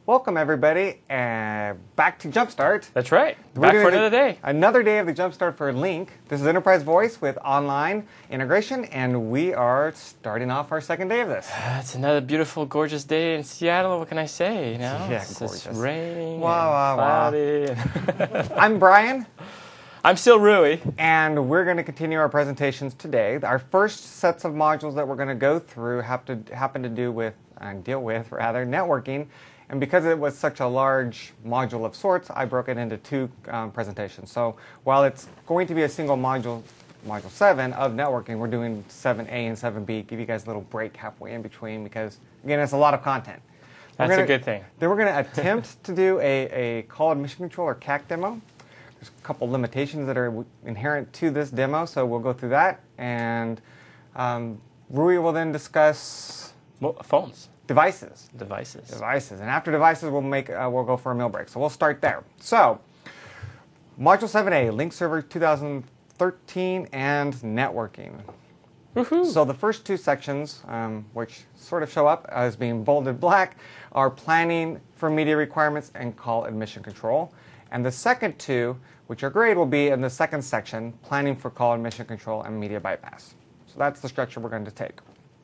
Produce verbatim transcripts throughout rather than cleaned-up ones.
Welcome everybody, uh, back to Jumpstart. That's right. We're Back doing for the- another day. Another day of the Jumpstart for Link. This is Enterprise Voice with online integration, and we are starting off our second day of this. It's another beautiful, gorgeous day in Seattle. What can I say? You know, Yeah, it's, gorgeous. It's raining. Wow, and wow, cloudy. I'm Brian, I'm still Rui. and we're going to continue our presentations today. Our first sets of modules that we're going to go through have to happen to do with, and deal with rather, networking. And because it was such a large module of sorts, I broke it into two um, presentations. So while it's going to be a single module, module seven of networking, we're doing seven A and seven B. Give you guys a little break halfway in between because, again, it's a lot of content. We're That's gonna, a good thing. Then we're going to attempt to do a, a call admission control or C A C demo. There's a couple limitations that are inherent to this demo, so we'll go through that. And um, Rui will then discuss Well, phones, devices. devices. Devices, and after devices, we'll make uh, we'll go for a meal break. So we'll start there. So, Module seven A, Link Server two thousand thirteen and networking. Woohoo! So the first two sections, um, which sort of show up as being bolded black, are planning for media requirements and call admission control. And the second two, which are gray, will be in the second section, planning for call admission control and media bypass. So that's the structure we're going to take.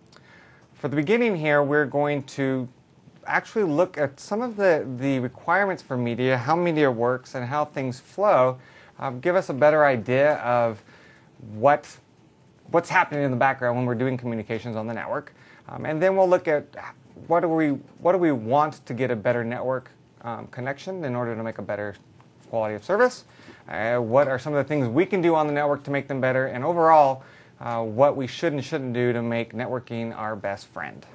For the beginning here, we're going to actually look at some of the, the requirements for media, how media works, and how things flow, um, give us a better idea of what, what's happening in the background when we're doing communications on the network. Um, and then we'll look at what do we, what do we want to get a better network um, connection in order to make a better quality of service. Uh, what are some of the things we can do on the network to make them better, and overall, Uh, what we should and shouldn't do to make networking our best friend.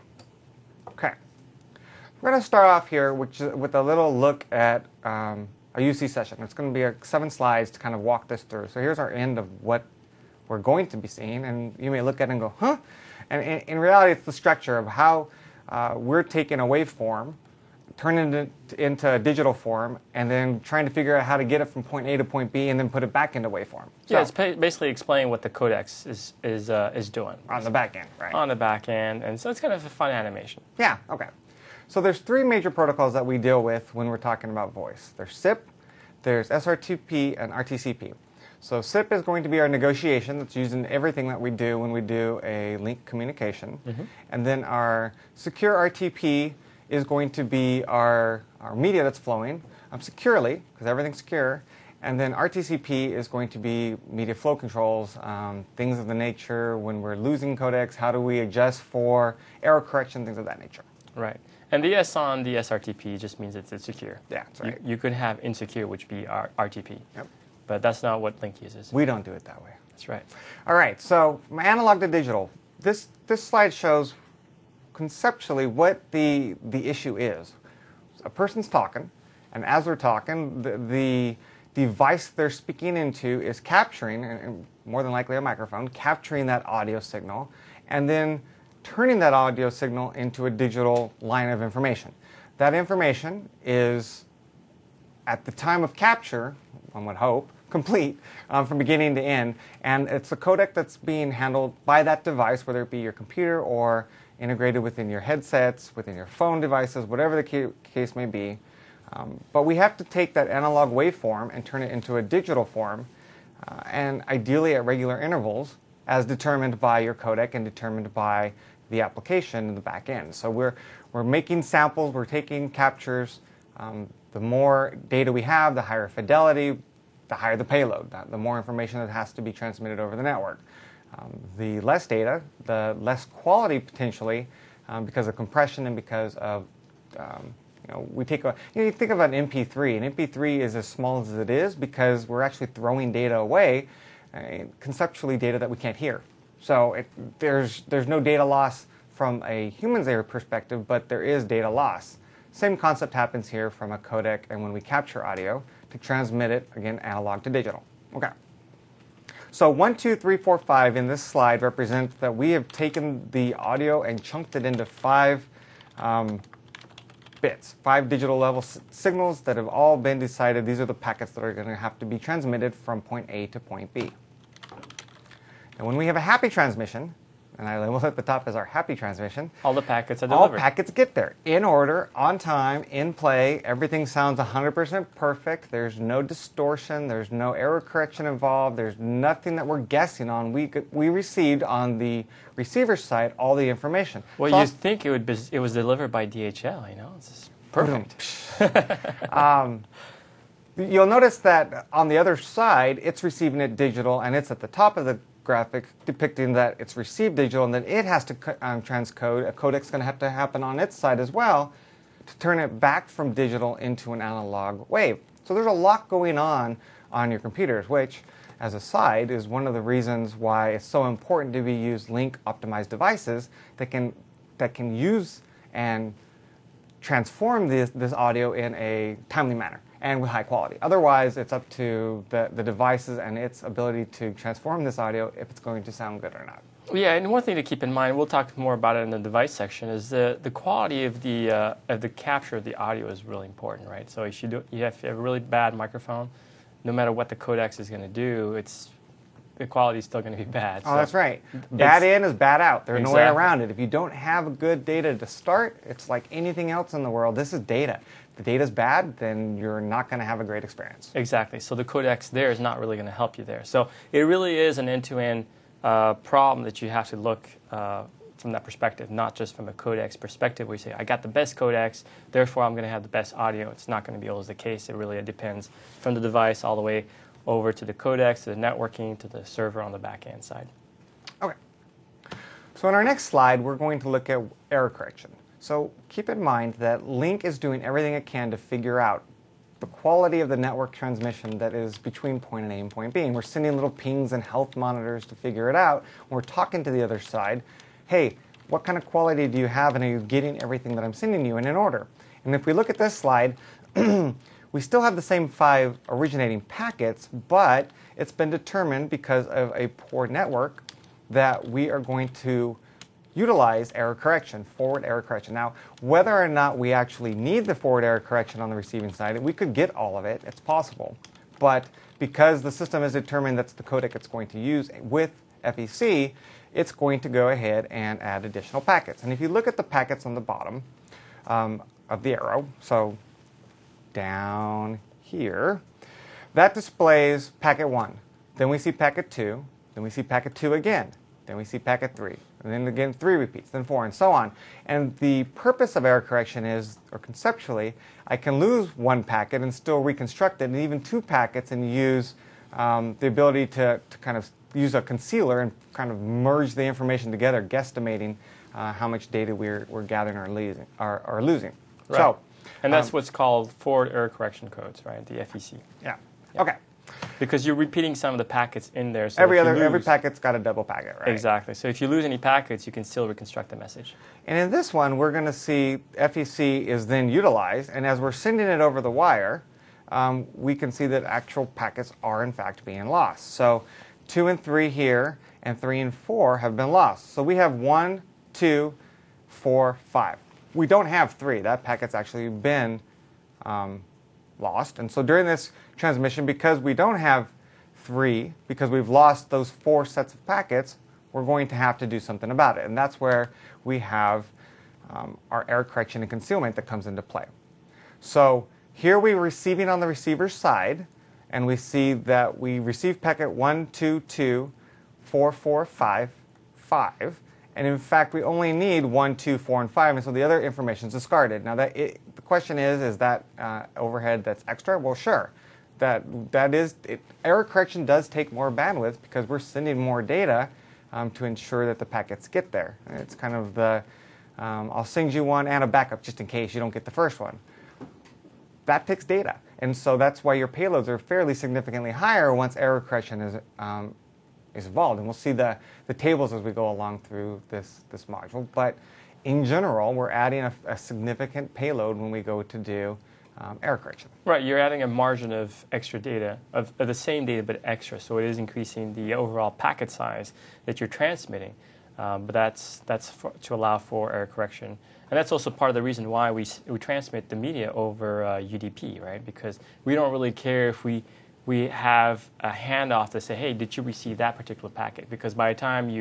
Okay. We're going to start off here which is, with a little look at um, a U C session. It's going to be a, seven slides to kind of walk this through. So here's our end of what we're going to be seeing, and you may look at it and go, huh? And in, in reality, it's the structure of how uh, we're taking a waveform, turning it into a digital form, and then trying to figure out how to get it from point A to point B and then put it back into waveform. So, Yeah, it's pa- basically explaining what the codex is is uh, is doing on the back end, right? on the back end, and so it's kind of a fun animation. Yeah, okay. So there's three major protocols that we deal with when we're talking about voice. There's S I P, there's S R T P, and R T C P. So S I P is going to be our negotiation that's used in everything that we do when we do a link communication. Mm-hmm. And then our secure R T P is going to be our, our media that's flowing um, securely, because everything's secure. And then R T C P is going to be media flow controls, um, things of the nature when we're losing codecs, how do we adjust for error correction, things of that nature. Right. And the S on the S R T P just means it's insecure. Yeah, that's right. You, you could have insecure, which would be R- RTP. Yep. But that's not what Link uses. We don't do it that way. That's right. All right, so from analog to digital, this, this slide shows conceptually what the, the issue is. A person's talking, and as they're talking, the, the device they're speaking into is capturing, and more than likely a microphone, capturing that audio signal, and then turning that audio signal into a digital line of information. That information is, at the time of capture, one would hope, complete um, from beginning to end, and it's a codec that's being handled by that device, whether it be your computer or integrated within your headsets, within your phone devices, whatever the ca- case may be. Um, but we have to take that analog waveform and turn it into a digital form, uh, and ideally at regular intervals, as determined by your codec and determined by the application in the back end. So we're, we're making samples, we're taking captures. Um, the more data we have, the higher fidelity, the higher the payload, the more information that has to be transmitted over the network. Um, the less data, the less quality potentially, um, because of compression and because of, um, you know, we take a, you know, you think about an M P three. An M P three is as small as it is because we're actually throwing data away, uh, conceptually data that we can't hear. So it, there's there's no data loss from a human's ear perspective, but there is data loss. Same concept happens here from a codec and when we capture audio to transmit it, again, analog to digital. Okay. So one, two, three, four, five in this slide represent that we have taken the audio and chunked it into five um, bits, five digital level s- signals that have all been decided. These are the packets that are going to have to be transmitted from point A to point B. And when we have a happy transmission, and I labeled it at the top as our happy transmission. All the packets are All delivered. packets get there in order, on time, in play. Everything sounds one hundred percent perfect. There's no distortion. There's no error correction involved. There's nothing that we're guessing on. We we received on the receiver side all the information. Well, So you'd think it would be, it was delivered by D H L. You know, it's just perfect. um, you'll notice that on the other side, it's receiving it digital, and it's at the top of the graphic depicting that it's received digital, and then it has to um, transcode. A codec is going to have to happen on its side as well to turn it back from digital into an analog wave. So there's a lot going on on your computers, which, as a side, is one of the reasons why it's so important to be use link optimized devices that can that can use and transform this, this audio in a timely manner and with high quality. Otherwise, it's up to the, the devices and its ability to transform this audio if it's going to sound good or not. Yeah, and one thing to keep in mind, we'll talk more about it in the device section, is the, the quality of the uh, of the capture of the audio is really important, right? So if you, do, you, have, if you have a really bad microphone, no matter what the codec is going to do, it's the quality is still going to be bad. Oh, so that's right. Bad in is bad out. There's no way Exactly. around it. If you don't have good data to start, it's like anything else in the world. This is data. If the data's bad, then you're not going to have a great experience. Exactly. So the codecs there is not really going to help you there. So it really is an end-to-end uh, problem that you have to look uh, from that perspective, not just from a codecs perspective where you say, I got the best codecs, therefore I'm going to have the best audio. It's not going to be always the case. It really depends from the device all the way over to the codecs, to the networking, to the server on the back-end side. Okay. So in our next slide, we're going to look at error correction. So keep in mind that Link is doing everything it can to figure out the quality of the network transmission that is between point A and point B. And we're sending little pings and health monitors to figure it out. When we're talking to the other side, hey, what kind of quality do you have, and are you getting everything that I'm sending you in an order? And if we look at this slide, we still have the same five originating packets, but it's been determined because of a poor network that we are going to utilize error correction, forward error correction. Now, whether or not we actually need the forward error correction on the receiving side, we could get all of it, it's possible. But because the system has determined that's the codec it's going to use with F E C, it's going to go ahead and add additional packets. And if you look at the packets on the bottom um, of the arrow, so down here, that displays packet one. Then we see packet two, then we see packet two again, then we see packet three, and then again three repeats, then four, and so on. And the purpose of error correction is, or conceptually, I can lose one packet and still reconstruct it, and even two packets, and use um, the ability to, to kind of use a concealer and kind of merge the information together, guesstimating uh, how much data we're, we're gathering or losing. Or, or losing. Right. So, and that's um, what's called forward error correction codes, right? The F E C. Yeah. Yeah. Okay. Because you're repeating some of the packets in there. So Every if you other every lose- packet's got a double packet, right? Exactly. So if you lose any packets, you can still reconstruct the message. And in this one, we're going to see F E C is then utilized, and as we're sending it over the wire, um, we can see that actual packets are in fact being lost. So two and three here, and three and four have been lost. So we have one, two, four, five. We don't have three. That packet's actually been um, lost. And so during this transmission, because we don't have three, because we've lost those four sets of packets, we're going to have to do something about it. And that's where we have um, our error correction and concealment that comes into play. So here we're receiving on the receiver's side, and we see that we receive packet one, two, two, four, four, five, five. And in fact, we only need one, two, four, and five, and so the other information is discarded. Now, that it, the question is, is that uh, overhead that's extra? Well, sure. That that is it, error correction does take more bandwidth because we're sending more data um, to ensure that the packets get there. It's kind of the um, I'll send you one and a backup just in case you don't get the first one. That takes data, and so that's why your payloads are fairly significantly higher once error correction is um, is involved. And we'll see the the tables as we go along through this this module. But in general, we're adding a, a significant payload when we go to do Um, error correction. Right, you're adding a margin of extra data, of, of the same data but extra, so it is increasing the overall packet size that you're transmitting. Um, but that's that's for, to allow for error correction, and that's also part of the reason why we we transmit the media over uh, U D P, right? Because we don't really care if we we have a handoff to say, hey, did you receive that particular packet? Because by the time you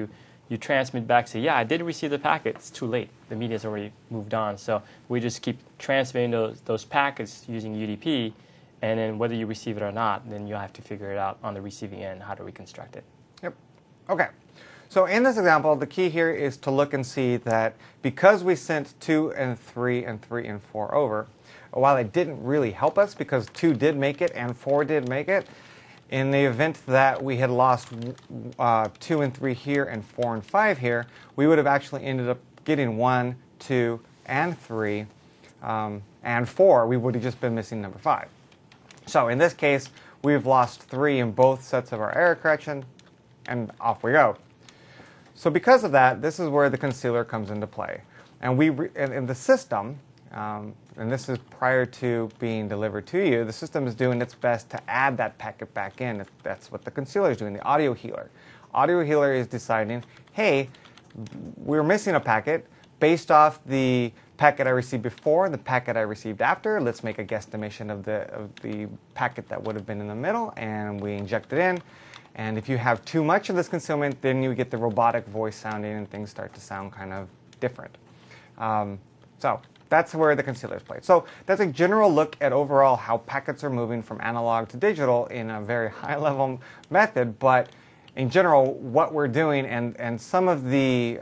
you transmit back, say, yeah, I did receive the packet. It's too late. The media's already moved on. So we just keep transmitting those, those packets using U D P, and then whether you receive it or not, then you'll have to figure it out on the receiving end, how to reconstruct it. Yep. Okay. So in this example, the key here is to look and see that because we sent two and three and three and four over, while it didn't really help us because two did make it and four did make it, in the event that we had lost uh, two and three here and four and five here, we would have actually ended up getting one, two, and three, um, and four. We would have just been missing number five. So in this case, we've lost three in both sets of our error correction, and off we go. So because of that, this is where the concealer comes into play. And we, re in, in the system, um, and this is prior to being delivered to you, the system is doing its best to add that packet back in. That's what the concealer is doing, the audio healer. Audio healer is deciding, hey, we're missing a packet based off the packet I received before and the packet I received after. Let's make a guesstimation of the, of the packet that would have been in the middle, and we inject it in. And if you have too much of this concealment, then you get the robotic voice sounding and things start to sound kind of different. Um, so that's where the concealer is played. So that's a general look at overall how packets are moving from analog to digital in a very high-level method. But in general, what we're doing and, and some of the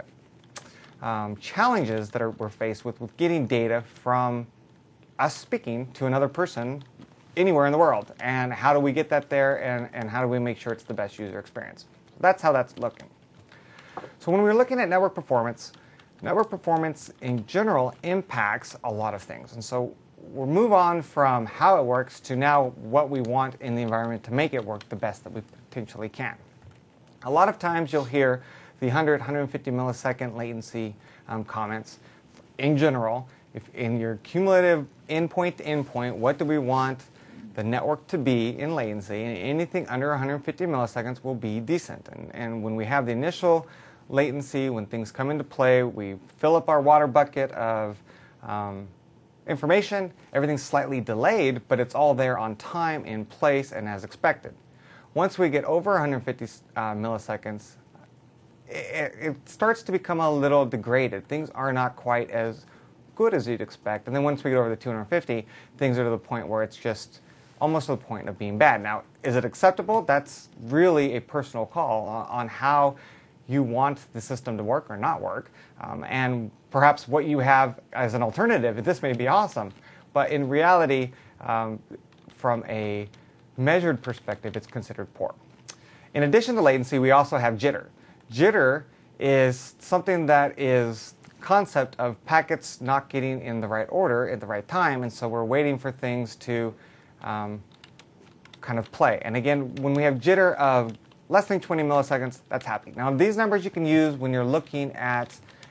um, challenges that are, we're faced with with getting data from us speaking to another person anywhere in the world, and how do we get that there, and, and how do we make sure it's the best user experience. That's how that's looking. So when we're looking at network performance, network performance in general impacts a lot of things. And so we'll move on from how it works to now what we want in the environment to make it work the best that we potentially can. A lot of times you'll hear the one hundred, one hundred fifty millisecond latency um, comments. In general, if in your cumulative endpoint to endpoint, what do we want the network to be in latency? And anything under one hundred fifty milliseconds will be decent. And, and when we have the initial latency, when things come into play, we fill up our water bucket of um, information. Everything's slightly delayed, but it's all there on time, in place, and as expected. Once we get over one hundred fifty uh, milliseconds, it, it starts to become a little degraded. Things are not quite as good as you'd expect. And then once we get over the two hundred fifty, things are to the point where it's just almost to the point of being bad. Now, is it acceptable? That's really a personal call on, on how you want the system to work or not work, um, and perhaps what you have as an alternative. This may be awesome, but in reality, um, from a measured perspective, it's considered poor. In addition to latency, we also have jitter. Jitter is something that is concept of packets not getting in the right order at the right time, and so we're waiting for things to um, kind of play. And again, when we have jitter of less than twenty milliseconds, that's happy. Now, these numbers you can use when you're looking at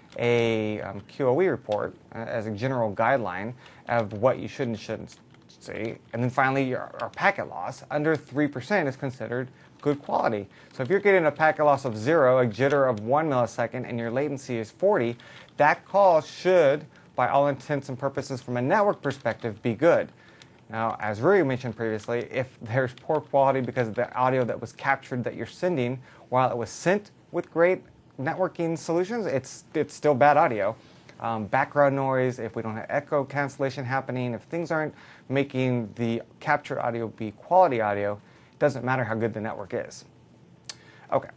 a um, Q O E report uh, as a general guideline of what you should and shouldn't see. And then finally, your, our packet loss under three percent is considered good quality. So if you're getting a packet loss of zero, a jitter of one millisecond, and your latency is forty, that call should, by all intents and purposes from a network perspective, be good. Now, as Rui mentioned previously, if there's poor quality because of the audio that was captured that you're sending, while it was sent with great networking solutions, it's, it's still bad audio. Um, background noise, if we don't have echo cancellation happening, if things aren't making the captured audio be quality audio, it doesn't matter how good the network is. Okay.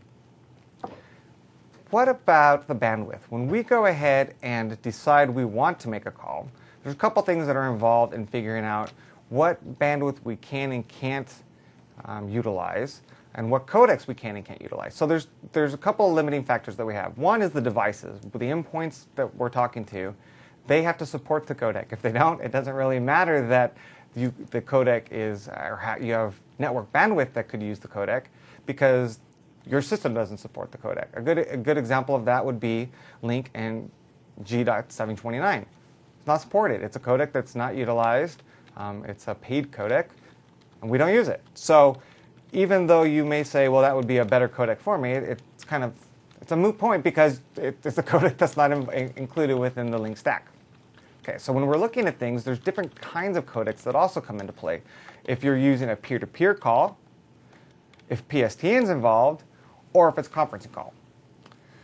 What about the bandwidth? When we go ahead and decide we want to make a call, there's a couple things that are involved in figuring out what bandwidth we can and can't um, utilize, and what codecs we can and can't utilize. So there's, there's a couple of limiting factors that we have. One is the devices. The endpoints that we're talking to, they have to support the codec. If they don't, it doesn't really matter that you, the codec is, or you have network bandwidth that could use the codec, because your system doesn't support the codec. A good, a good example of that would be Link and G seven twenty-nine. It's not supported. It's a codec that's not utilized. Um, it's a paid codec, and we don't use it. So even though you may say, well, that would be a better codec for me, it, it's kind of, it's a moot point because it, it's a codec that's not in, included within the Link stack. Okay, so when we're looking at things, there's different kinds of codecs that also come into play. If you're using a peer-to-peer call, if P S T N is involved, or if it's conferencing call.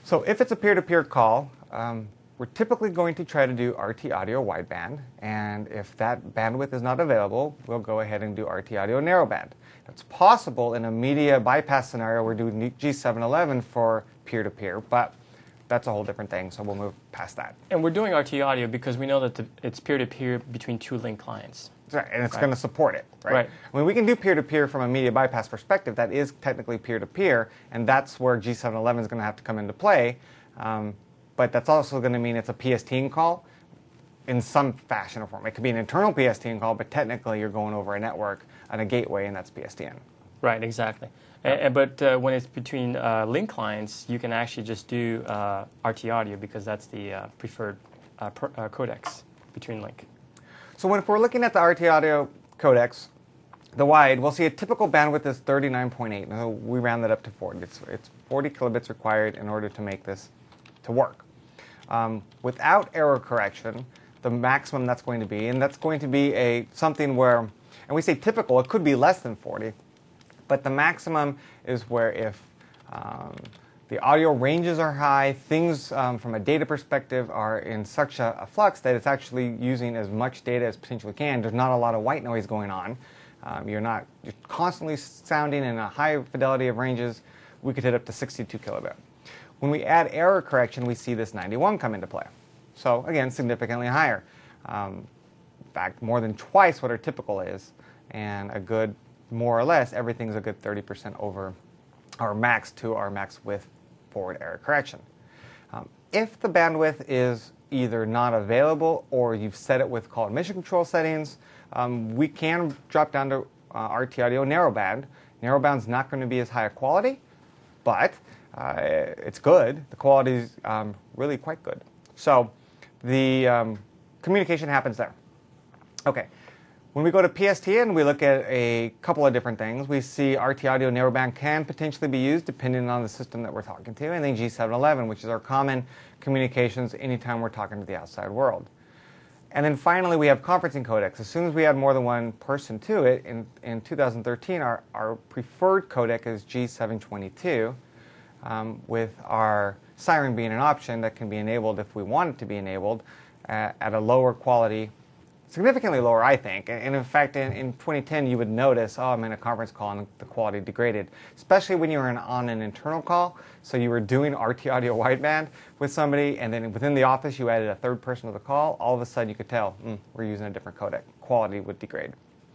So if it's a peer-to-peer call, um, we're typically going to try to do R T audio wideband, and if that bandwidth is not available, we'll go ahead and do R T audio narrowband. It's possible in a media bypass scenario we're doing G seven eleven for peer-to-peer, but that's a whole different thing, so we'll move past that. And we're doing R T audio because we know that the, it's peer-to-peer between two link clients. Right, and it's right. going to support it, right? Right. I mean, we can do peer-to-peer from a media bypass perspective. That is technically peer-to-peer, and that's where G seven eleven is going to have to come into play. Um, but that's also going to mean it's a P S T N call in some fashion or form. It could be an internal P S T N call, but technically you're going over a network and a gateway, and that's P S T N. Right, exactly. And, and, but uh, when it's between uh, link clients, you can actually just do uh, R T audio because that's the uh, preferred uh, per, uh, codecs between link. So when, if we're looking at the R T audio codecs, the wide, we'll see a typical bandwidth is thirty-nine point eight. Now we round that up to forty. It's, it's forty kilobits required in order to make this to work. Um, without error correction, the maximum that's going to be, and that's going to be a something where, and we say typical, it could be less than forty, but the maximum is where if um, the audio ranges are high, things um, from a data perspective are in such a, a flux that it's actually using as much data as potentially can. There's not a lot of white noise going on. Um, you're not you're constantly sounding in a high fidelity of ranges. We could hit up to sixty-two kilobit. When we add error correction, we see this ninety-one come into play. So again, significantly higher. Um, in fact, more than twice what our typical is, and a good, more or less, everything's a good thirty percent over our max to our max with forward error correction. Um, if the bandwidth is either not available or you've set it with call admission control settings, um, we can drop down to uh, R T audio narrowband. Narrowband's not going to be as high a quality, but uh, it's good. The quality is um, really quite good. So the um, communication happens there. Okay. When we go to P S T N, we look at a couple of different things. We see R T audio narrowband can potentially be used depending on the system that we're talking to, and then G seven eleven, which is our common communications anytime we're talking to the outside world. And then finally, we have conferencing codecs. As soon as we add more than one person to it, in, in two thousand thirteen, our, our preferred codec is G seven twenty-two, um, with our Siren being an option that can be enabled if we want it to be enabled uh, at a lower quality, significantly lower, I think. And in fact, in, in twenty ten, you would notice, oh, I'm in a conference call and the quality degraded, especially when you were in, on an internal call. So you were doing R T audio wideband with somebody, and then within the office, you added a third person to the call. All of a sudden, you could tell, mm, we're using a different codec. Quality would degrade.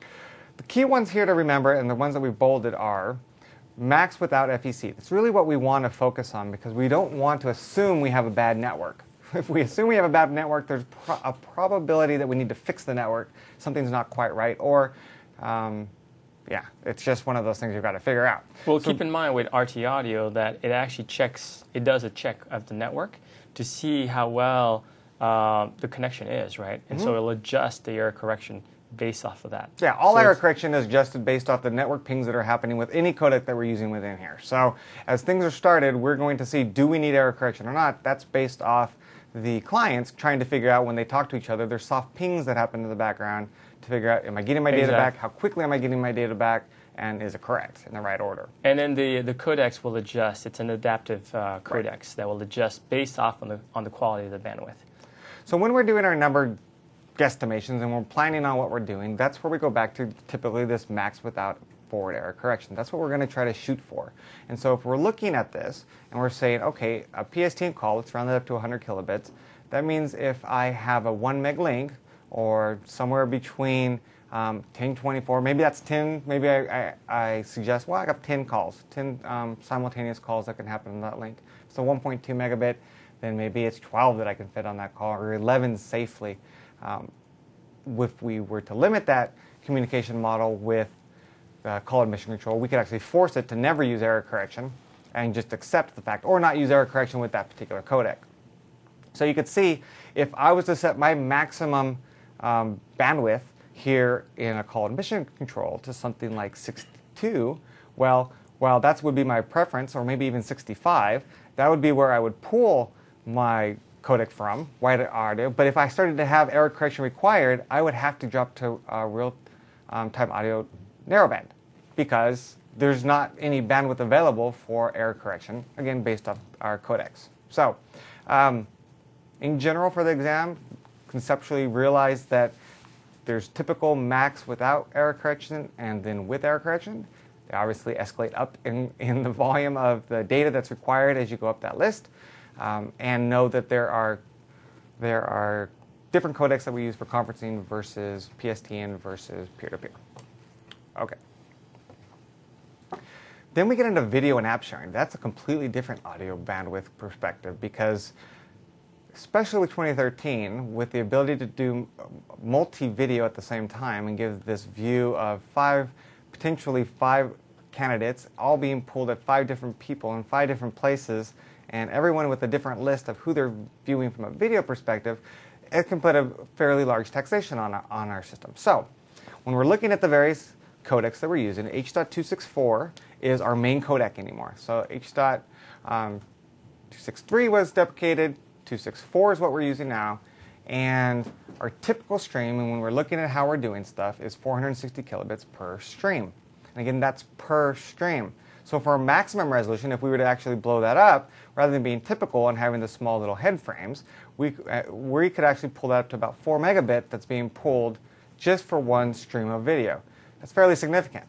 The key ones here to remember, and the ones that we've bolded, are max without F E C. That's really what we want to focus on because we don't want to assume we have a bad network. If we assume we have a bad network, there's pro a probability that we need to fix the network. Something's not quite right, or um, yeah, it's just one of those things you've got to figure out. Well, so, keep in mind with R T audio that it actually checks, it does a check of the network to see how well uh, the connection is, right? And mm-hmm. so it'll adjust the error correction based off of that. Yeah, all so error correction is adjusted based off the network pings that are happening with any codec that we're using within here. So as things are started, we're going to see, do we need error correction or not? That's based off the clients trying to figure out when they talk to each other, there's soft pings that happen in the background to figure out, am I getting my data exactly. back? How quickly am I getting my data back? And is it correct in the right order? And then the, the codecs will adjust. It's an adaptive uh, codecs right. that will adjust based off on the, on the quality of the bandwidth. So when we're doing our number guesstimations and we're planning on what we're doing, that's where we go back to typically this max without forward error correction. That's what we're going to try to shoot for. And so if we're looking at this and we're saying, okay, a P S T N call, let's round it up to one hundred kilobits. That means if I have a one meg link or somewhere between um, ten twenty-four, maybe that's ten, maybe I, I, I suggest, well, I got ten calls, ten um, simultaneous calls that can happen on that link. So one point two megabit, then maybe it's twelve that I can fit on that call, or eleven safely. Um, if we were to limit that communication model with uh, call admission control, we could actually force it to never use error correction and just accept the fact, or not use error correction with that particular codec. So you could see, if I was to set my maximum um, bandwidth here in a call admission control to something like sixty-two, well, while that would be my preference, or maybe even sixty-five, that would be where I would pull my codec from, wide audio. But if I started to have error correction required, I would have to drop to uh, real-time audio narrowband because there's not any bandwidth available for error correction, again, based off our codecs. So, um, in general for the exam, conceptually realize that there's typical max without error correction and then with error correction. They obviously escalate up in, in the volume of the data that's required as you go up that list. Um, and know that there are, there are different codecs that we use for conferencing versus P S T N versus peer-to-peer. Okay. Then we get into video and app sharing. That's a completely different audio bandwidth perspective because, especially with twenty thirteen, with the ability to do multi-video at the same time and give this view of five, potentially five candidates, all being pulled at five different people in five different places, and everyone with a different list of who they're viewing from a video perspective, it can put a fairly large taxation on our, on our system. So, when we're looking at the various codecs that we're using, H two sixty-four is our main codec anymore. So H two sixty-three was deprecated, two sixty-four is what we're using now, and our typical stream, and when we're looking at how we're doing stuff, is four hundred sixty kilobits per stream. And again, that's per stream. So for our maximum resolution, if we were to actually blow that up, rather than being typical and having the small little head frames, we, uh, we could actually pull that up to about four megabit that's being pulled just for one stream of video. That's fairly significant.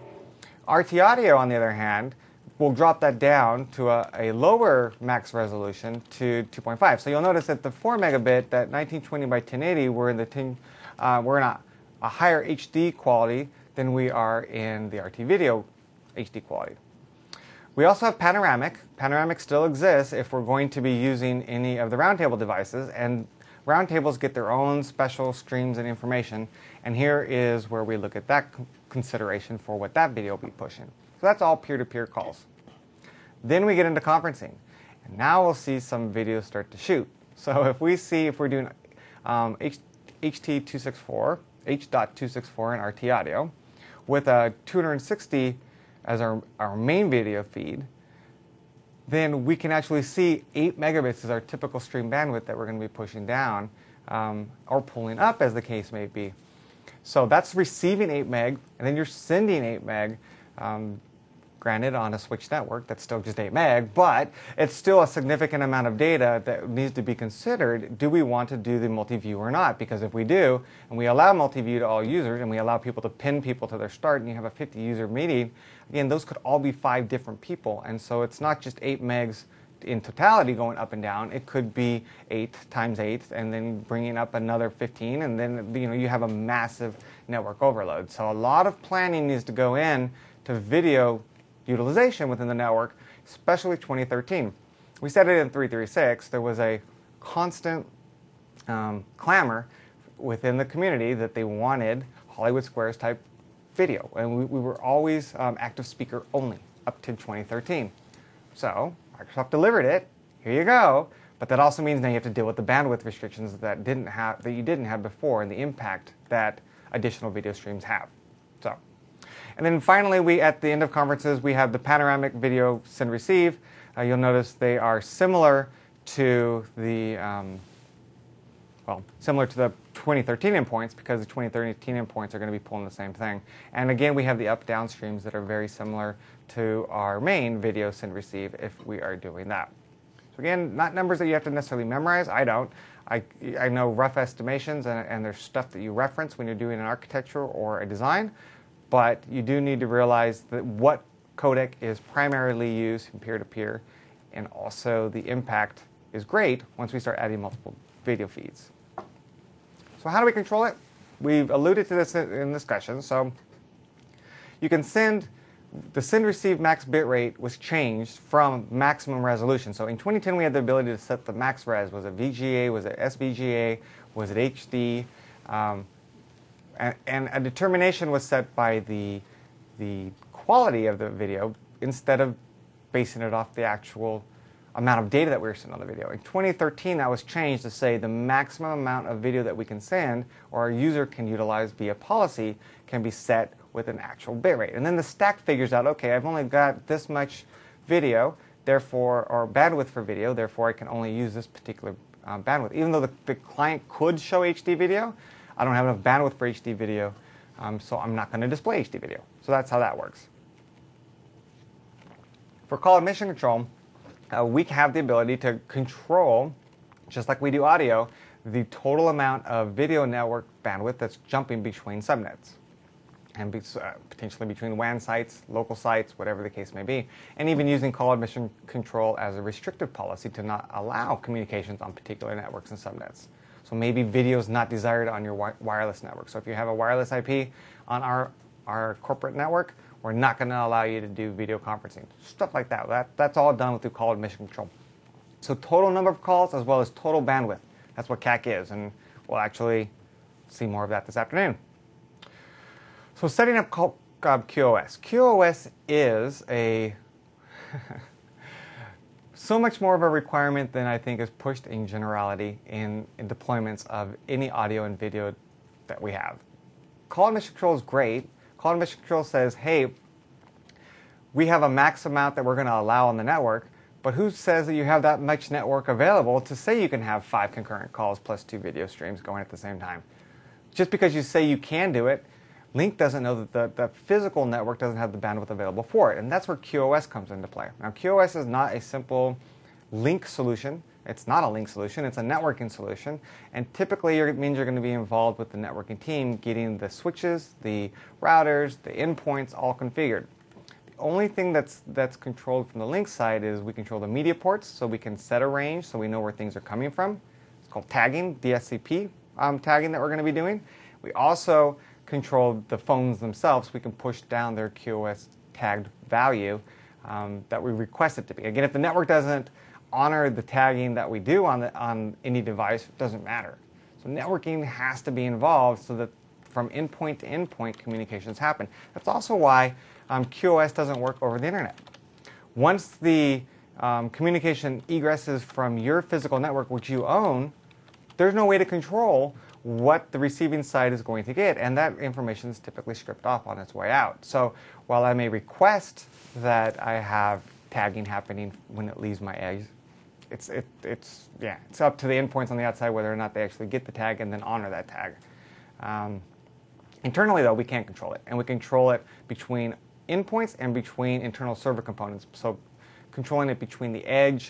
R T audio, on the other hand, will drop that down to a, a lower max resolution to two point five. So you'll notice that the four megabit, that nineteen twenty by ten eighty, we're in the ten, uh, we're in a, a higher H D quality than we are in the R T video H D quality. We also have panoramic. Panoramic still exists if we're going to be using any of the roundtable devices, and roundtables get their own special streams and information, and here is where we look at that consideration for what that video will be pushing. So that's all peer-to-peer calls. Then we get into conferencing, and now we'll see some videos start to shoot. So if we see, if we're doing um, H T two sixty-four, H two sixty-four and R T audio, with a two sixty as our, our main video feed, then we can actually see eight megabits is our typical stream bandwidth that we're going to be pushing down, um, or pulling up as the case may be. So that's receiving eight meg, and then you're sending eight meg. Um, granted, on a switched network, that's still just eight meg, but it's still a significant amount of data that needs to be considered. Do we want to do the multi-view or not? Because if we do, and we allow multi-view to all users, and we allow people to pin people to their start, and you have a fifty user meeting, again, those could all be five different people. And so it's not just eight megs in totality going up and down. It could be eight times eight, and then bringing up another fifteen, and then you know you have a massive network overload. So a lot of planning needs to go in to video utilization within the network, especially twenty thirteen. We said it in three thirty-six. There was a constant um, clamor within the community that they wanted Hollywood Squares type video, and we, we were always um, active speaker only up to twenty thirteen. So Microsoft delivered it. Here you go. But that also means now you have to deal with the bandwidth restrictions that didn't have that you didn't have before, and the impact that additional video streams have. So. And then finally, we at the end of conferences, we have the panoramic video send receive. Uh, you'll notice they are similar to the, um, well, similar to the twenty thirteen endpoints, because the twenty thirteen endpoints are going to be pulling the same thing. And again, we have the up-down streams that are very similar to our main video send receive if we are doing that. So again, not numbers that you have to necessarily memorize. I don't. I, I know rough estimations, and, and there's stuff that you reference when you're doing an architecture or a design. But you do need to realize that what codec is primarily used in peer-to-peer, and also the impact is great once we start adding multiple video feeds. So how do we control it? We've alluded to this in discussion. So you can send, the send-receive max bitrate was changed from maximum resolution. So in twenty ten, we had the ability to set the max res. Was it V G A? Was it S V G A? Was it H D? Um, And, and a determination was set by the, the quality of the video instead of basing it off the actual amount of data that we were sending on the video. In twenty thirteen, that was changed to say the maximum amount of video that we can send or our user can utilize via policy can be set with an actual bitrate. And then the stack figures out, okay, I've only got this much video, therefore, or bandwidth for video, therefore I can only use this particular um, bandwidth. Even though the, the client could show H D video, I don't have enough bandwidth for H D video, um, so I'm not going to display H D video. So that's how that works. For call admission control, uh, we have the ability to control, just like we do audio, the total amount of video network bandwidth that's jumping between subnets, and be, uh, potentially between W A N sites, local sites, whatever the case may be, and even using call admission control as a restrictive policy to not allow communications on particular networks and subnets. So maybe video is not desired on your wi wireless network. So if you have a wireless I P on our, our corporate network, we're not going to allow you to do video conferencing. Stuff like that. that. That's all done through call admission control. So total number of calls as well as total bandwidth. That's what C A C is, and we'll actually see more of that this afternoon. So setting up Q o S. Q o S is a so much more of a requirement than I think is pushed in generality in, in deployments of any audio and video that we have. Call admission control is great. Call admission control says, hey, we have a max amount that we're going to allow on the network, but who says that you have that much network available to say you can have five concurrent calls plus two video streams going at the same time? Just because you say you can do it, Lync doesn't know that the, the physical network doesn't have the bandwidth available for it, and that's where Q o S comes into play. Now, Q o S is not a simple Lync solution. It's not a Lync solution. It's a networking solution, and typically it means you're going to be involved with the networking team getting the switches, the routers, the endpoints all configured. The only thing that's, that's controlled from the Lync side is we control the media ports, so we can set a range so we know where things are coming from. It's called tagging, D S C P um, tagging that we're going to be doing. We also control the phones themselves. We can push down their Q o S tagged value um, that we request it to be. Again, if the network doesn't honor the tagging that we do on, the, on any device, it doesn't matter. So networking has to be involved so that from endpoint to endpoint communications happen. That's also why um, Q o S doesn't work over the internet. Once the um, communication egresses from your physical network, which you own, there's no way to control what the receiving side is going to get, and that information is typically stripped off on its way out. So while I may request that I have tagging happening when it leaves my edge, it's, it, it's, yeah, it's up to the endpoints on the outside whether or not they actually get the tag and then honor that tag. Um, internally, though, we can't control it, and we control it between endpoints and between internal server components. So controlling it between the edge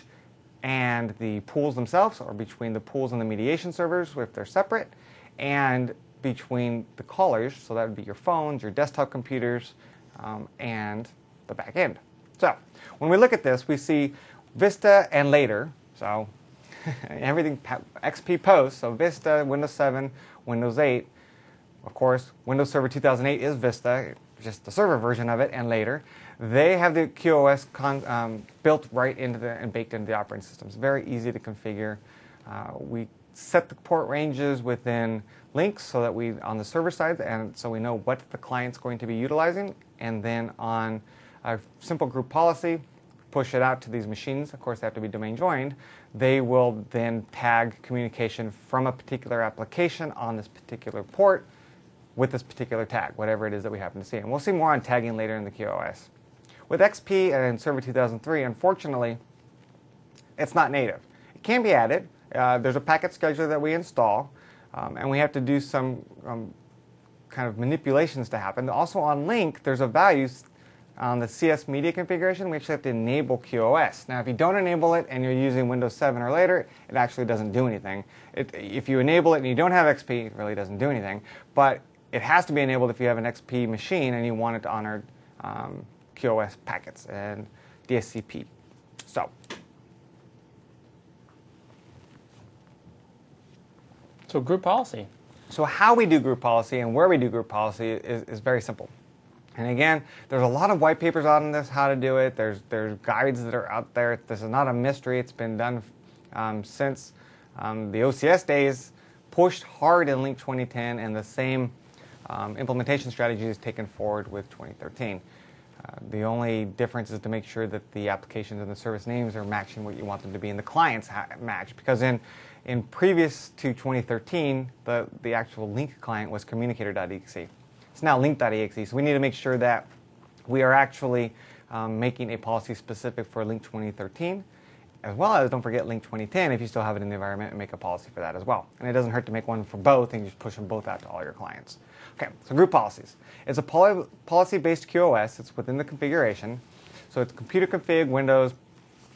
and the pools themselves, or between the pools and the mediation servers if they're separate, and between the callers, so that would be your phones, your desktop computers, um, and the back end. So when we look at this, we see Vista and later, so everything X P post, so Vista, Windows seven, Windows eight, of course, Windows Server two thousand eight is Vista, just the server version of it, and later. They have the Q o S con, um, built right into the and baked into the operating system. It's very easy to configure. Uh, we set the port ranges within Lync so that we, on the server side, and so we know what the client's going to be utilizing, and then on a simple group policy, push it out to these machines. Of course, they have to be domain joined. They will then tag communication from a particular application on this particular port with this particular tag, whatever it is that we happen to see. And we'll see more on tagging later in the Q o S. With X P and Server two thousand three, unfortunately, it's not native. It can be added. Uh, there's a packet scheduler that we install, um, and we have to do some um, kind of manipulations to happen. Also on Lync, there's a value on the C S media configuration. We actually have to enable Q o S. Now, if you don't enable it and you're using Windows seven or later, it actually doesn't do anything. It, if you enable it and you don't have X P, it really doesn't do anything. But it has to be enabled if you have an X P machine and you want it to honor um, Q o S packets and D S C P. So, so group policy. So how we do group policy and where we do group policy is, is very simple. And again, there's a lot of white papers on this, how to do it. There's, there's guides that are out there. This is not a mystery. It's been done um, since um, the O C S days, pushed hard in Lync twenty ten, and the same um, implementation strategy is taken forward with twenty thirteen. Uh, the only difference is to make sure that the applications and the service names are matching what you want them to be and the clients ha match. Because in, in previous to twenty thirteen, the, the actual Lync client was communicator dot E X E. It's now Lync dot E X E, so we need to make sure that we are actually um, making a policy specific for Lync twenty thirteen, as well as, don't forget, Lync twenty ten if you still have it in the environment, and make a policy for that as well. And it doesn't hurt to make one for both and just push them both out to all your clients. Okay, so group policies. It's a poly policy-based Q o S. It's within the configuration. So it's computer config, Windows,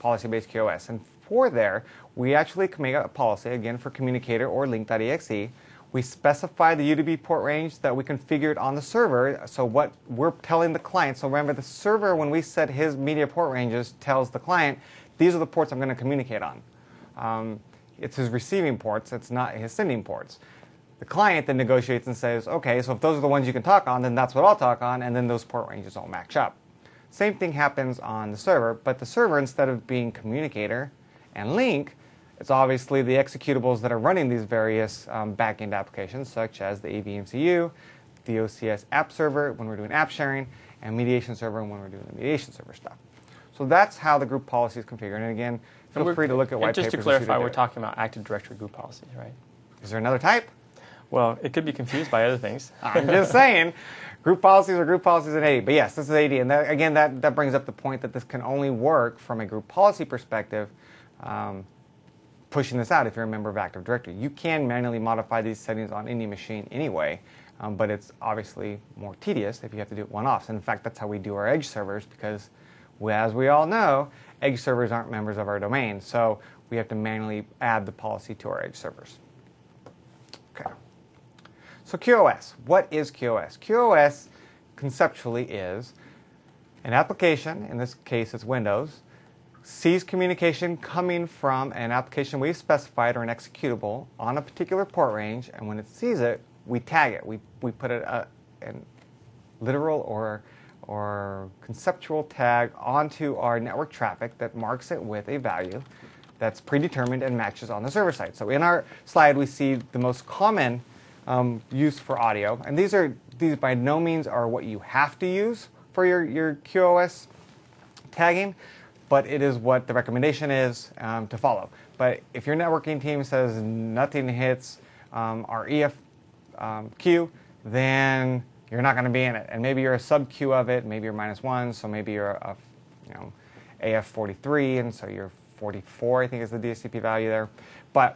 policy-based Q O S. And for there, we actually can make a policy, again, for communicator or link.exe. We specify the U D P port range that we configured on the server. So what we're telling the client, so remember the server, when we set his media port ranges, tells the client, these are the ports I'm going to communicate on. Um, it's his receiving ports, it's not his sending ports. The client then negotiates and says, okay, so if those are the ones you can talk on, then that's what I'll talk on, and then those port ranges all match up. Same thing happens on the server, but the server, instead of being communicator and link, it's obviously the executables that are running these various um, backend applications, such as the A V M C U, the O C S app server when we're doing app sharing, and mediation server when we're doing the mediation server stuff. So that's how the group policy is configured. And again, feel free to look at white papers. Just to clarify, we're talking about Active Directory group policies, right? Is there another type? Well, it could be confused by other things. I'm just saying, group policies are group policies in A D. But yes, this is A D. And that, again, that, that brings up the point that this can only work from a group policy perspective, um, pushing this out if you're a member of Active Directory. You can manually modify these settings on any machine anyway, um, but it's obviously more tedious if you have to do it one-offs. And in fact, that's how we do our Edge servers, because we, as we all know, Edge servers aren't members of our domain. So we have to manually add the policy to our Edge servers. Okay. So Q O S. What is Q O S? Q O S conceptually is an application, in this case it's Windows, sees communication coming from an application we've specified or an executable on a particular port range, and when it sees it, we tag it. We, we put a, a, a literal or, or conceptual tag onto our network traffic that marks it with a value that's predetermined and matches on the server side. So in our slide, we see the most common um, use for audio, and these are these by no means are what you have to use for your, your Q O S tagging, but it is what the recommendation is um, to follow. But if your networking team says nothing hits um, our E F um, queue, then you're not going to be in it. And maybe you're a sub queue of it, maybe you're minus one, so maybe you're a, you know, A F forty-three, and so you're forty-four, I think is the D S C P value there. But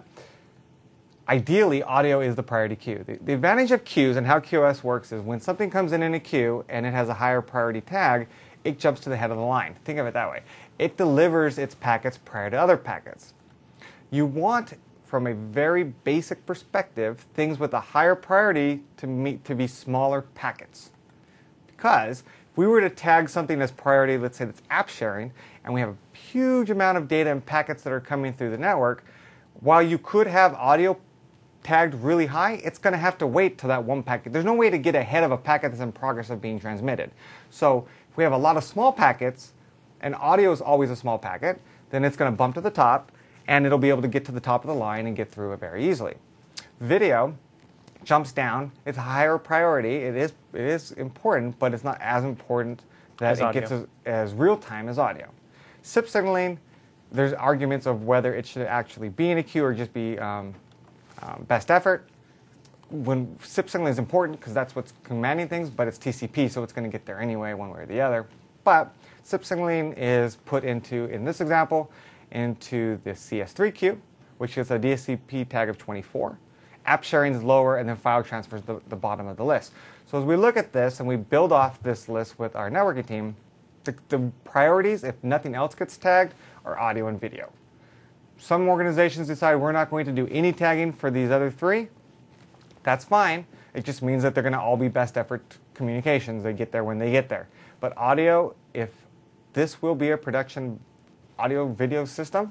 ideally, audio is the priority queue. The, the advantage of queues and how Q O S works is when something comes in in a queue and it has a higher priority tag, it jumps to the head of the line. Think of it that way. It delivers its packets prior to other packets. You want, from a very basic perspective, things with a higher priority to meet to be smaller packets. Because if we were to tag something as priority, let's say that's app sharing, and we have a huge amount of data and packets that are coming through the network, while you could have audio tagged really high, it's going to have to wait till that one packet. There's no way to get ahead of a packet that's in progress of being transmitted. So if we have a lot of small packets, and audio is always a small packet, then it's going to bump to the top, and it'll be able to get to the top of the line and get through it very easily. Video jumps down. It's a higher priority. It is, it is important, but it's not as important that As it audio. gets as, as real time as audio. S I P signaling, there's arguments of whether it should actually be in a queue or just be um, um, best effort. When S I P signaling is important because that's what's commanding things, but it's T C P, so it's going to get there anyway, one way or the other. But S I P signaling is put into, in this example, into the C S three queue, which is a D S C P tag of twenty-four. App sharing is lower, and then file transfer is the, the bottom of the list. So as we look at this and we build off this list with our networking team, the, the priorities, if nothing else gets tagged, are audio and video. Some organizations decide we're not going to do any tagging for these other three. That's fine. It just means that they're going to all be best effort communications. They get there when they get there. But audio, if this will be a production audio video system,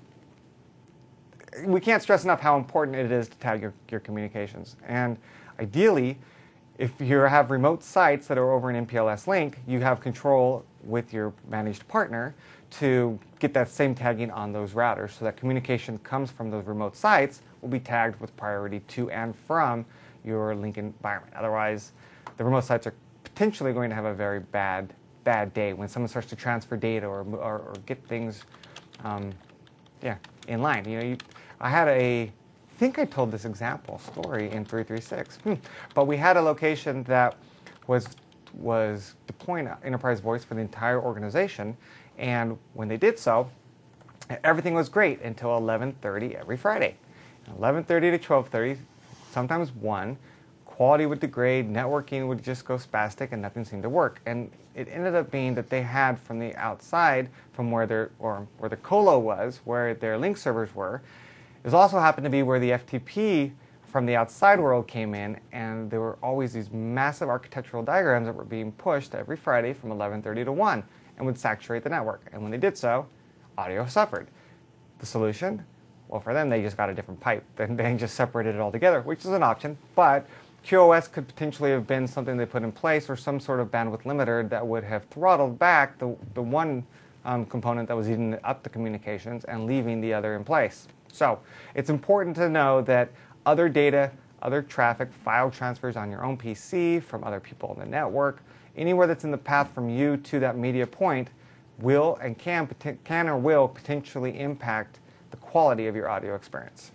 we can't stress enough how important it is to tag your, your communications. And ideally, if you have remote sites that are over an M P L S link, you have control with your managed partner to get that same tagging on those routers so that communication comes from those remote sites will be tagged with priority to and from your link environment. Otherwise, the remote sites are potentially going to have a very bad, bad day when someone starts to transfer data or, or, or get things um, yeah, in line. You know, you, I had a, I think I told this example story in three three six, hmm. but we had a location that was, was deploying enterprise voice for the entire organization, and when they did so, everything was great until eleven thirty every Friday. eleven thirty to twelve thirty, sometimes one, quality would degrade, networking would just go spastic, and nothing seemed to work. And it ended up being that they had from the outside, from where their or where the colo was, where their link servers were, it also happened to be where the F T P from the outside world came in, and there were always these massive architectural diagrams that were being pushed every Friday from eleven thirty to one and would saturate the network. And when they did so, audio suffered. The solution? Well, for them, they just got a different pipe. Then they just separated it all together, which is an option. But Q o S could potentially have been something they put in place, or some sort of bandwidth limiter that would have throttled back the, the one um, component that was eating up the communications and leaving the other in place. So it's important to know that other data, other traffic, file transfers on your own P C from other people in the network, anywhere that's in the path from you to that media point will and can, can or will potentially impact the quality of your audio experience.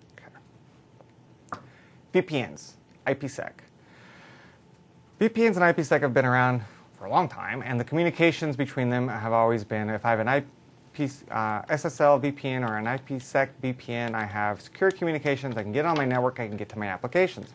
Okay. V P Ns, IPsec. V P Ns and IPsec have been around for a long time, and the communications between them have always been, if I have an I P, uh, S S L V P N or an IPsec V P N, I have secure communications, I can get on my network, I can get to my applications.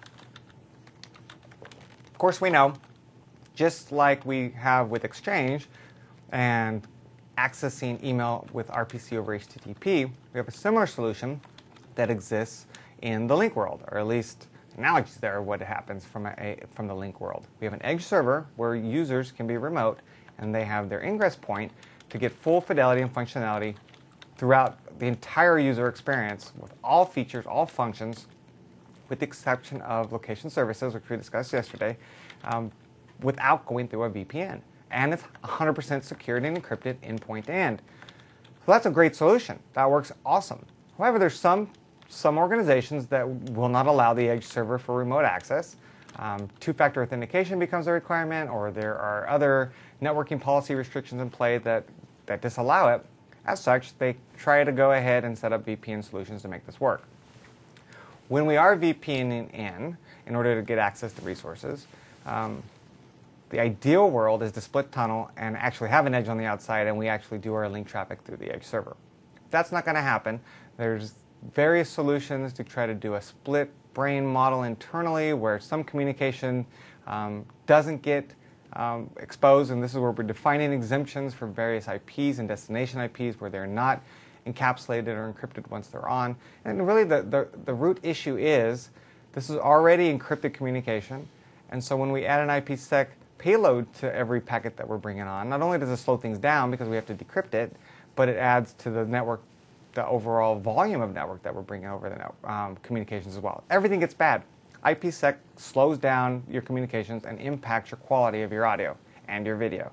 Of course, we know, just like we have with Exchange and accessing email with R P C over H T T P, we have a similar solution that exists in the link world, or at least analogies there of what happens from, a, from the link world. We have an edge server where users can be remote, and they have their ingress point to get full fidelity and functionality throughout the entire user experience with all features, all functions, with the exception of location services, which we discussed yesterday, um, without going through a V P N. And it's one hundred percent secured and encrypted endpoint to end. So that's a great solution. That works awesome. However, there's some, some organizations that will not allow the edge server for remote access. Um, two-factor authentication becomes a requirement, or there are other networking policy restrictions in play that, that disallow it. As such, they try to go ahead and set up V P N solutions to make this work. When we are VPNing in, in order to get access to resources, um, the ideal world is to split tunnel and actually have an edge on the outside, and we actually do our link traffic through the edge server. If that's not going to happen, there's various solutions to try to do a split brain model internally where some communication um, doesn't get um, exposed, and this is where we're defining exemptions for various I Ps and destination I Ps where they're not encapsulated or encrypted once they're on. And really the, the, the root issue is this is already encrypted communication, and so when we add an IPsec payload to every packet that we're bringing on, not only does it slow things down because we have to decrypt it, but it adds to the network, the overall volume of network that we're bringing over the net, um, communications as well. Everything gets bad. IPsec slows down your communications and impacts your quality of your audio and your video.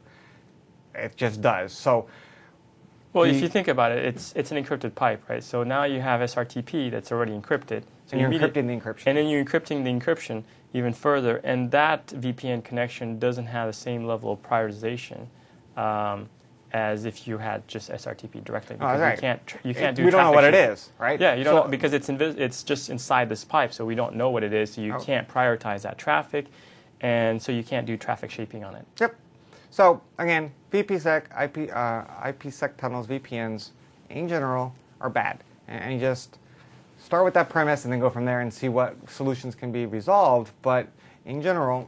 It just does. So, well, the, if you think about it, it's it's an encrypted pipe, right? So now you have S R T P that's already encrypted. So and you're you encrypting the encryption. And then you're encrypting the encryption even further, and that V P N connection doesn't have the same level of prioritization um, as if you had just S R T P directly. Because oh, right. you can't you can't it, do. We don't know what shape. it is, right? Yeah, you don't so, know because it's invis- it's just inside this pipe, so we don't know what it is. So you oh. can't prioritize that traffic, and so you can't do traffic shaping on it. Yep. So again, VPsec, I P, uh, IPsec tunnels, V P Ns in general are bad, and you just start with that premise and then go from there and see what solutions can be resolved. But in general,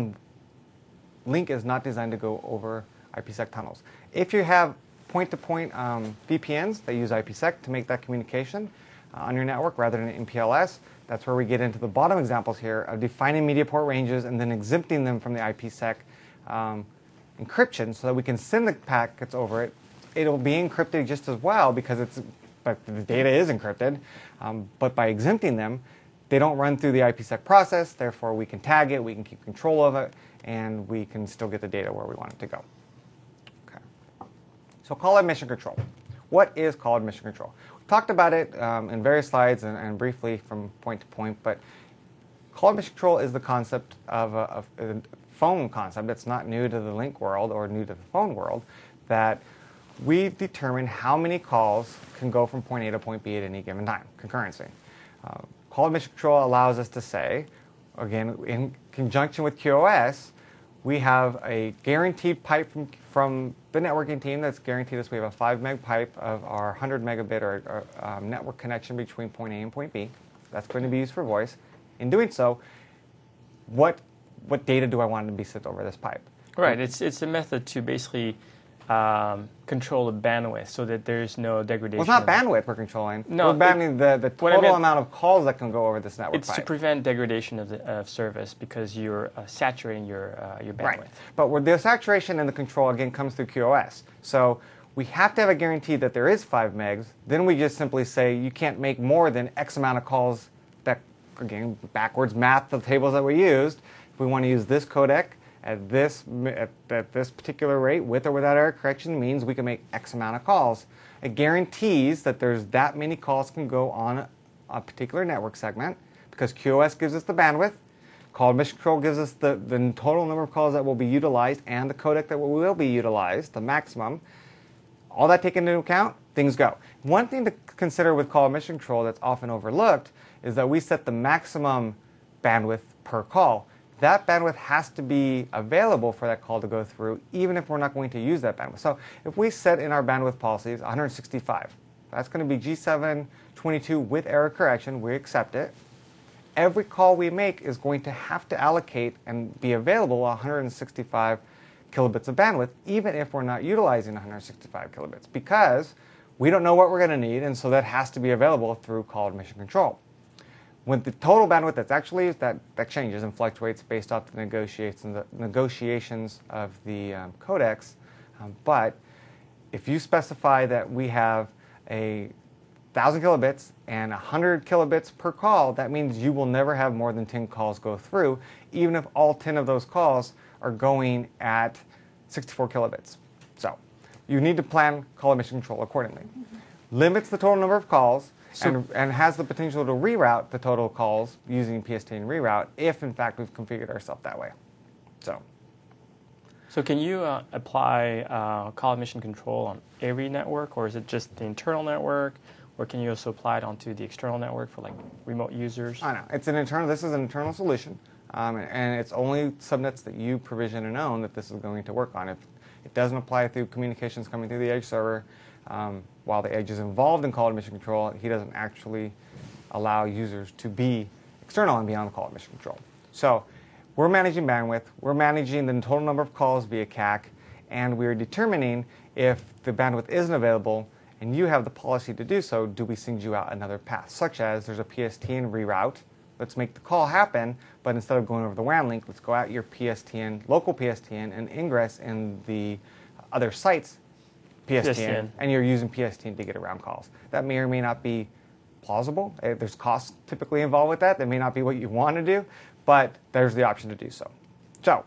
Link is not designed to go over IPsec tunnels. If you have point-to-point um, V P Ns that use IPsec to make that communication uh, on your network rather than M P L S, that's where we get into the bottom examples here of defining media port ranges and then exempting them from the IPsec um, encryption so that we can send the packets over it. It'll be encrypted just as well because it's, but the data is encrypted, um, but by exempting them, they don't run through the IPsec process, therefore we can tag it, we can keep control of it, and we can still get the data where we want it to go. Okay. So call admission control. What is call admission control? We talked about it um, in various slides and, and briefly from point to point, but call admission control is the concept of a, of a phone concept. It's not new to the link world or new to the phone world, that we determine how many calls can go from point A to point B at any given time, concurrency. Uh, call admission control allows us to say, again, in conjunction with Q o S, we have a guaranteed pipe from, from the networking team that's guaranteed us. We have a five meg pipe of our one hundred megabit or, or um, network connection between point A and point B. That's going to be used for voice. In doing so, what what data do I want to be sent over this pipe? Right. It's it's a method to basically um, control the bandwidth so that there's no degradation. Well, it's not bandwidth we're controlling. No, we're banding the, the what I total meant- amount of calls that can go over this network It's pipe. to prevent degradation of the of service because you're uh, saturating your uh, your bandwidth. Right. But where the saturation and the control, again, comes through Q o S. So we have to have a guarantee that there is five megs. Then we just simply say you can't make more than X amount of calls that, again, backwards math the tables that we used. If we want to use this codec at this, at, at this particular rate, with or without error correction, means we can make X amount of calls. It guarantees that there's that many calls can go on a, a particular network segment because Q o S gives us the bandwidth. Call admission control gives us the, the total number of calls that will be utilized and the codec that will be utilized, the maximum. All that taken into account, things go. One thing to consider with call admission control that's often overlooked is that we set the maximum bandwidth per call. That bandwidth has to be available for that call to go through, even if we're not going to use that bandwidth. So if we set in our bandwidth policies one hundred sixty-five, that's going to be G seven twenty-two with error correction, we accept it. Every call we make is going to have to allocate and be available one hundred sixty-five kilobits of bandwidth, even if we're not utilizing one hundred sixty-five kilobits, because we don't know what we're going to need, and so that has to be available through call admission control. When the total bandwidth that's actually used, that, that changes and fluctuates based off the negotiations, the negotiations of the um, codecs, um, but if you specify that we have a one thousand kilobits and one hundred kilobits per call, that means you will never have more than ten calls go through, even if all ten of those calls are going at sixty-four kilobits. So you need to plan call admission control accordingly. Mm-hmm. Limits the total number of calls So- and, and has the potential to reroute the total calls using P S T N reroute if, in fact, we've configured ourselves that way. So. So can you uh, apply uh, call admission control on every network, or is it just the internal network, or can you also apply it onto the external network for like remote users? I know. It's an internal, this is an internal solution, um, and it's only subnets that you provision and own that this is going to work on. If it doesn't apply through communications coming through the edge server, um, while the edge is involved in call admission control, he doesn't actually allow users to be external and beyond call admission control. So we're managing bandwidth, we're managing the total number of calls via C A C, and we're determining if the bandwidth isn't available and you have the policy to do so, do we send you out another path, such as there's a P S T N reroute. Let's make the call happen, but instead of going over the W A N link, let's go out your P S T N, local P S T N, and ingress in the other sites P S T N, P S T N. and you're using P S T N to get around calls. That may or may not be plausible. Uh, There's costs typically involved with that. That may not be what you want to do, but there's the option to do so. So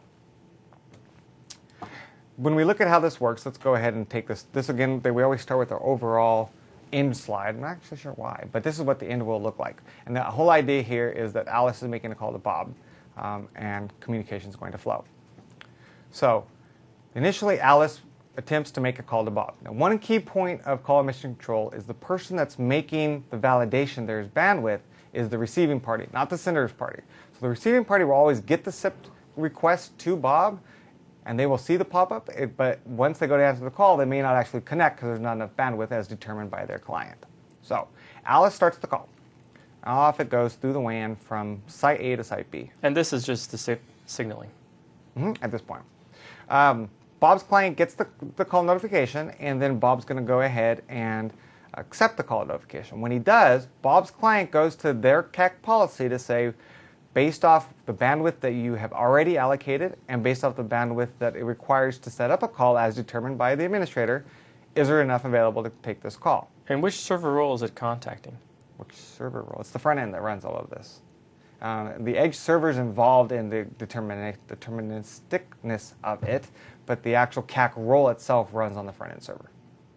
when we look at how this works, let's go ahead and take this. This again, we always start with our overall end slide. I'm not actually sure why, but this is what the end will look like. And the whole idea here is that Alice is making a call to Bob, um, and communication is going to flow. So initially, Alice attempts to make a call to Bob. Now, one key point of call admission control is the person that's making the validation there's bandwidth is the receiving party, not the sender's party. So the receiving party will always get the S I P request to Bob, and they will see the pop-up, it, but once they go to answer the call, they may not actually connect because there's not enough bandwidth as determined by their client. So Alice starts the call. Off it goes through the W A N from site A to site B. And this is just the si signaling. Mm-hmm, at this point. Um, Bob's client gets the, the call notification, and then Bob's going to go ahead and accept the call notification. When he does, Bob's client goes to their C A C policy to say, based off the bandwidth that you have already allocated and based off the bandwidth that it requires to set up a call as determined by the administrator, is there enough available to take this call? And which server role is it contacting? Which server role? It's the front end that runs all of this. Uh, the edge server is involved in the determini deterministicness of it, but the actual C A C role itself runs on the front end server.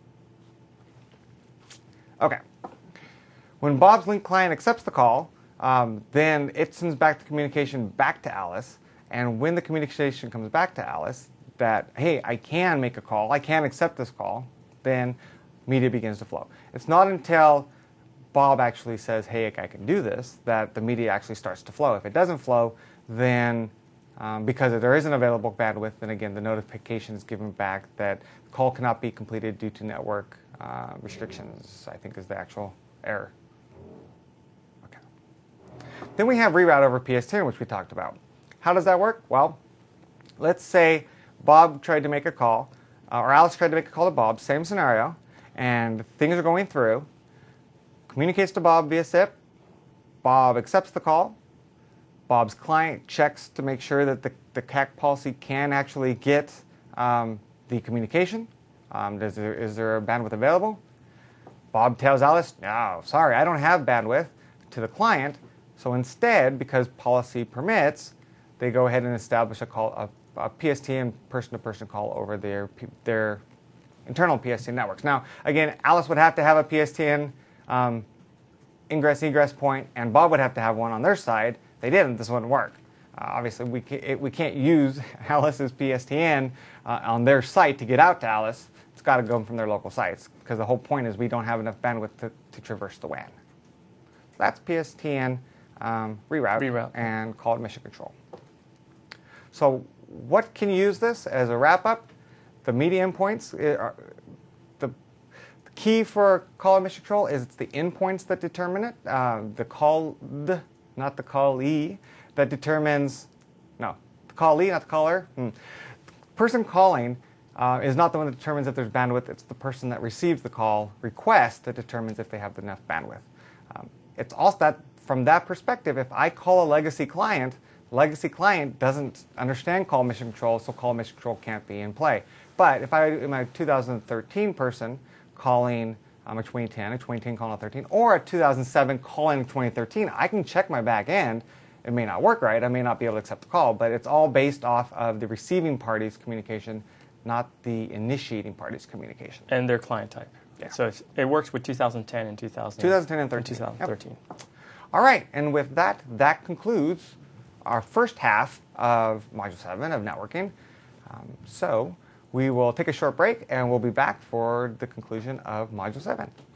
Okay. When Bob's link client accepts the call, um, then it sends back the communication back to Alice, and when the communication comes back to Alice that, hey, I can make a call, I can accept this call, then media begins to flow. It's not until Bob actually says, hey, I can do this, that the media actually starts to flow. If it doesn't flow, then um, because there isn't available bandwidth, then again, the notification is given back that the call cannot be completed due to network uh, restrictions, I think is the actual error. Okay. Then we have reroute over P S T N, which we talked about. How does that work? Well, let's say Bob tried to make a call, uh, or Alice tried to make a call to Bob, same scenario, and things are going through, communicates to Bob via S I P, Bob accepts the call, Bob's client checks to make sure that the, the C A C policy can actually get um, the communication. Um, does there, is there a bandwidth available? Bob tells Alice, no, sorry, I don't have bandwidth, to the client. So instead, because policy permits, they go ahead and establish a call, a, a P S T N person-to-person call over their their internal P S T N networks. Now, again, Alice would have to have a P S T N um, ingress-egress point, and Bob would have to have one on their side. If they didn't, this wouldn't work. Uh, obviously, we can't, it, we can't use Alice's P S T N uh, on their site to get out to Alice. It's got to go from their local sites, because the whole point is we don't have enough bandwidth to, to traverse the W A N. So that's P S T N um, reroute, Reroute. and call admission control. So what can you use this as a wrap-up? The media endpoints, are, the, the key for call admission control is it's the endpoints that determine it. Uh, the call, the, not the callee, that determines, no, the callee, not the caller. Hmm. The person calling uh, is not the one that determines if there's bandwidth. It's the person that receives the call request that determines if they have enough bandwidth. Um, it's also that, from that perspective, if I call a legacy client, legacy client doesn't understand call admission control, so call admission control can't be in play. But if I am a two thousand thirteen person calling um, a twenty ten, a twenty ten calling a thirteen, or a two thousand seven calling a twenty thirteen, I can check my back end. It may not work right. I may not be able to accept the call, but it's all based off of the receiving party's communication, not the initiating party's communication. And their client type. Yeah. So it's, it works with two thousand ten and two thousand. two thousand ten and thirteen. two thousand thirteen. Yep. All right, and with that, that concludes our first half of Module seven of networking. Um, so we will take a short break, and we'll be back for the conclusion of Module seven.